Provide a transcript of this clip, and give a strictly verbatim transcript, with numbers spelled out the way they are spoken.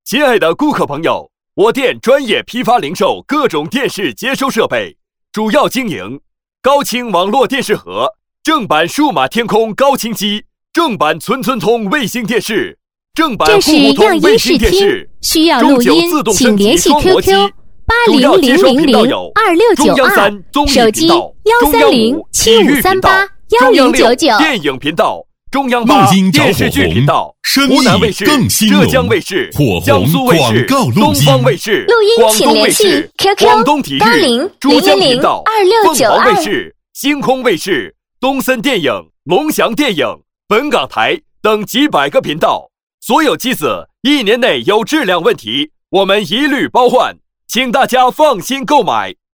亲爱的顾客朋友，我店专业批发零售各种电视接收设备，主要经营高清网络电视盒、正版数码天空高清机、正版村村通卫星电视、正版这是户户通样卫星音视听电视， 需要录音请联系 Q Q 八零零零零二六九二，手机幺三零七五三八幺零九九。 电影频道。中央八电视剧频道，湖南卫视、浙江卫视、江苏卫视、东方卫视、广东卫视、广东体育、珠江频道、凤凰卫视、星空卫视、东森电影、龙翔电影、本港台等几百个频道。所有机子一年内有质量问题，我们一律包换，请大家放心购买。